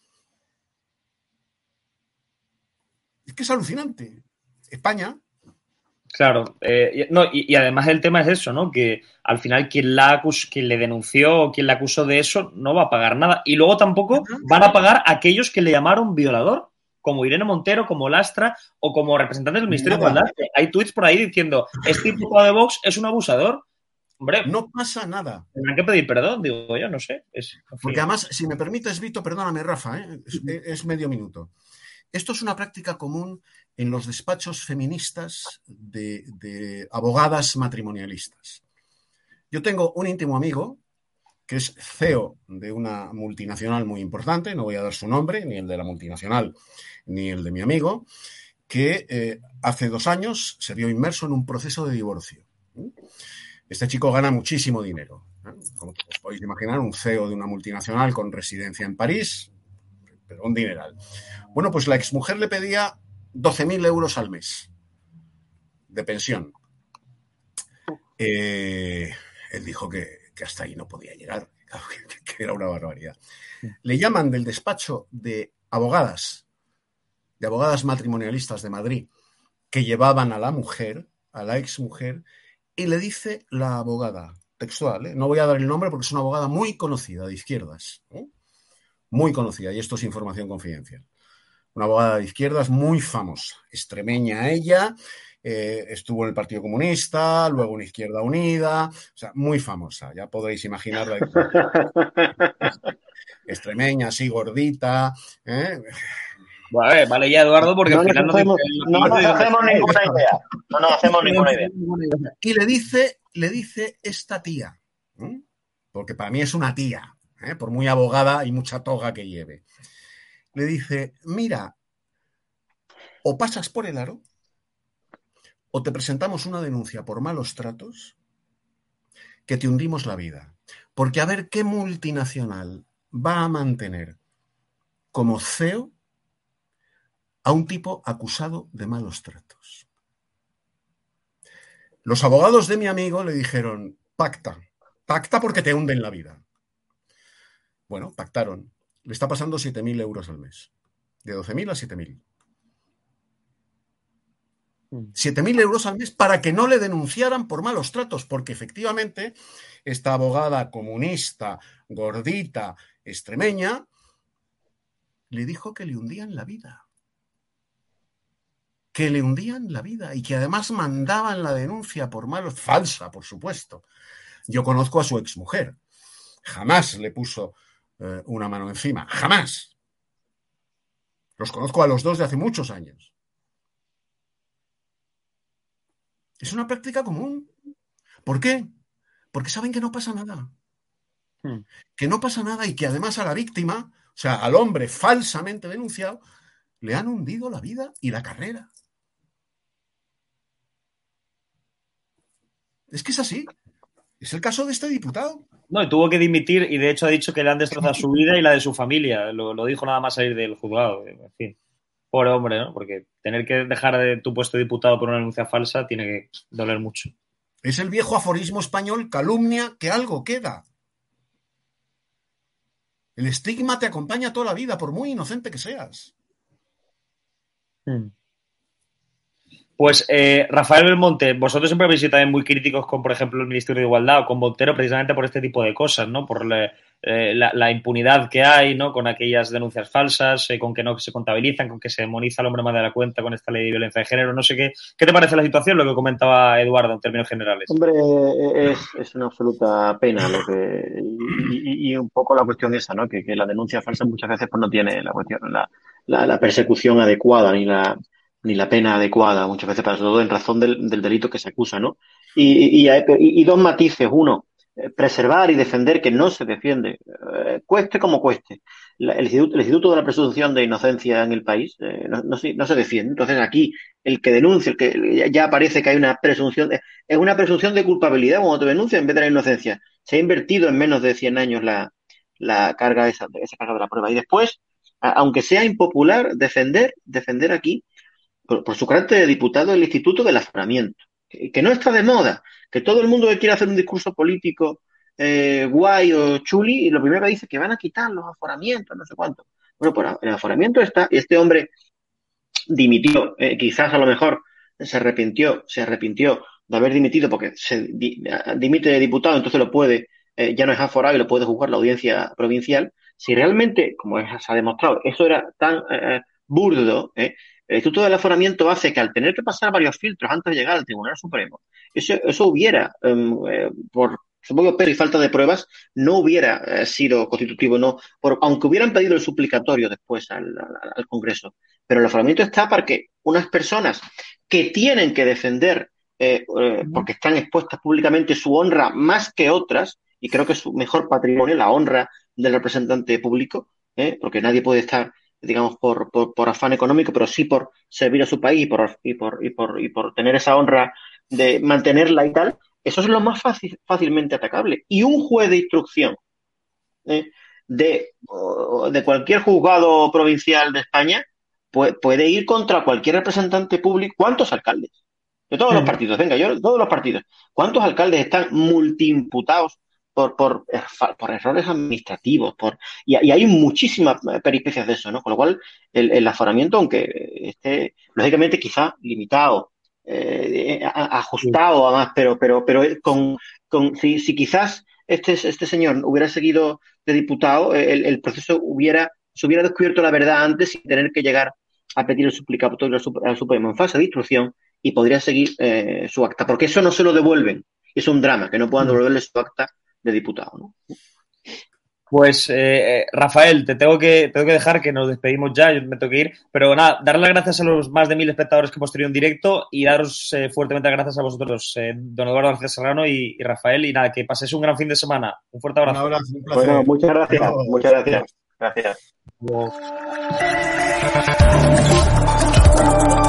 Es que es alucinante. España... Claro, eh, no, y, y además el tema es eso, ¿no? Que al final quien la acus, quien le denunció o quien la acusó de eso no va a pagar nada. Y luego tampoco van a pagar aquellos que le llamaron violador, como Irene Montero, como Lastra o como representantes del Ministerio Nada. de Igualdad. Hay tweets por ahí diciendo, este diputado de Vox es un abusador. Hombre, No pasa nada. tendrán que pedir perdón, digo yo, no sé. Es, en fin. Porque además, si me permites, Vito, perdóname, Rafa, ¿eh? es, es medio minuto. Esto es una práctica común en los despachos feministas de, de abogadas matrimonialistas. Yo tengo un íntimo amigo que es C E O de una multinacional muy importante, no voy a dar su nombre, ni el de la multinacional, ni el de mi amigo, que eh, hace dos años se vio inmerso en un proceso de divorcio. Este chico gana muchísimo dinero. Como os podéis imaginar, un C E O de una multinacional con residencia en París, pero un dineral. Bueno, pues la exmujer le pedía doce mil euros al mes de pensión. Eh, él dijo que, que hasta ahí no podía llegar, que era una barbaridad. Le llaman del despacho de abogadas, de abogadas matrimonialistas de Madrid, que llevaban a la mujer, a la exmujer, y le dice la abogada, textual, ¿eh? No voy a dar el nombre porque es una abogada muy conocida de izquierdas, ¿eh? Muy conocida, y esto es información confidencial. Una abogada de izquierdas muy famosa, extremeña ella, eh, estuvo en el Partido Comunista, luego en Izquierda Unida, o sea, muy famosa, ya podréis imaginarla. Extremeña, así gordita, ¿eh? Vale, vale ya, Eduardo, porque no al final nos hacemos, no nos hacemos ninguna idea. No nos hacemos ninguna idea. Y le dice, le dice esta tía, ¿eh? Porque para mí es una tía, ¿eh? Por muy abogada y mucha toga que lleve. Le dice, mira, o pasas por el aro, o te presentamos una denuncia por malos tratos, que te hundimos la vida. Porque a ver qué multinacional va a mantener como C E O a un tipo acusado de malos tratos. Los abogados de mi amigo le dijeron, pacta, pacta porque te hunden la vida. Bueno, pactaron. Le está pasando siete mil euros al mes. De doce mil a siete mil. siete mil euros al mes para que no le denunciaran por malos tratos, porque efectivamente esta abogada comunista, gordita, extremeña, le dijo que le hundían la vida. Que le hundían la vida y que además mandaban la denuncia por malos, falsa, por supuesto. Yo conozco a su exmujer. Jamás le puso eh, una mano encima. Jamás. Los conozco a los dos de hace muchos años. Es una práctica común. ¿Por qué? Porque saben que no pasa nada. Hmm. Que no pasa nada y que además a la víctima, o sea, al hombre falsamente denunciado, le han hundido la vida y la carrera. Es que es así. Es el caso de este diputado. No, y tuvo que dimitir y de hecho ha dicho que le han destrozado su vida y la de su familia. Lo, lo dijo nada más salir del juzgado. En fin, pobre hombre, ¿no? Porque tener que dejar de tu puesto de diputado por una denuncia falsa tiene que doler mucho. Es el viejo aforismo español, calumnia, que algo queda. El estigma te acompaña toda la vida, por muy inocente que seas. Hmm. Pues, eh, Rafael Belmonte, vosotros siempre habéis sido también muy críticos con, por ejemplo, el Ministerio de Igualdad o con Montero, precisamente por este tipo de cosas, ¿no? Por la, eh, la, la impunidad que hay, ¿no? Con aquellas denuncias falsas, eh, con que no se contabilizan, con que se demoniza al hombre más de la cuenta con esta ley de violencia de género. No sé qué. ¿Qué te parece la situación, lo que comentaba Eduardo en términos generales? Hombre, es, es una absoluta pena lo que y, y, y un poco la cuestión esa, ¿no? Que, que la denuncia falsa muchas veces pues no tiene la cuestión, la, la, la persecución adecuada ni la ni la pena adecuada, muchas veces, para todo en razón del, del delito que se acusa, ¿no? Y, y, y, y dos matices. Uno, preservar y defender que no se defiende, eh, cueste como cueste. La, el, instituto, el Instituto de la Presunción de Inocencia en el país eh, no, no, se, no se defiende. Entonces aquí, el que denuncia, el que ya parece que hay una presunción, de, es una presunción de culpabilidad cuando te denuncia en vez de la inocencia. Se ha invertido en menos de cien años la, la carga esa, esa carga de la prueba. Y después, a, aunque sea impopular, defender, defender aquí, Por, por su carácter de diputado del Instituto del Aforamiento, que, que no está de moda, que todo el mundo que quiere hacer un discurso político eh, guay o chuli, y lo primero que dice es que van a quitar los aforamientos, no sé cuánto. Bueno, pues el aforamiento está, y este hombre dimitió, eh, quizás a lo mejor se arrepintió, se arrepintió de haber dimitido porque se di, dimite de diputado, entonces lo puede, eh, ya no es aforado y lo puede juzgar la audiencia provincial. Si realmente, como se ha demostrado, eso era tan eh, burdo, eh, el Instituto del Aforamiento hace que al tener que pasar varios filtros antes de llegar al Tribunal Supremo, eso, eso hubiera, eh, por supongo pero y falta de pruebas, no hubiera eh, sido constitutivo, no, por, aunque hubieran pedido el suplicatorio después al, al, al Congreso. Pero el aforamiento está para que unas personas que tienen que defender, eh, eh, porque están expuestas públicamente, su honra más que otras, y creo que es su mejor patrimonio, la honra del representante público, eh, porque nadie puede estar digamos, por, por, por afán económico, pero sí por servir a su país y por, y por, y por, y por tener esa honra de mantenerla y tal, eso es lo más fácil, fácilmente atacable. Y un juez de instrucción ¿eh? de, de cualquier juzgado provincial de España puede, puede ir contra cualquier representante público. ¿Cuántos alcaldes? De todos los partidos, venga, yo, todos los partidos. ¿Cuántos alcaldes están multiimputados Por, por, por errores administrativos, por y, y hay muchísimas peripecias de eso, ¿no? Con lo cual, el, el aforamiento, aunque esté, lógicamente, quizá limitado, eh, ajustado además, pero, pero, pero con, con si, si quizás este, este señor hubiera seguido de diputado, el, el proceso hubiera, se hubiera descubierto la verdad antes sin tener que llegar a pedir el suplicatorio al Supremo en fase de instrucción y podría seguir eh, su acta, porque eso no se lo devuelven. Es un drama, que no puedan devolverle su acta de diputado, ¿no? Pues, eh, Rafael, te tengo que, tengo que dejar, que nos despedimos ya, yo me tengo que ir, pero nada, dar las gracias a los más de mil espectadores que hemos tenido en directo y daros eh, fuertemente las gracias a vosotros, eh, don Eduardo García Serrano y, y Rafael, y nada, que paséis un gran fin de semana. Un fuerte abrazo. Un abrazo, un placer. Bueno, muchas gracias, Adiós. muchas gracias. Gracias. Adiós.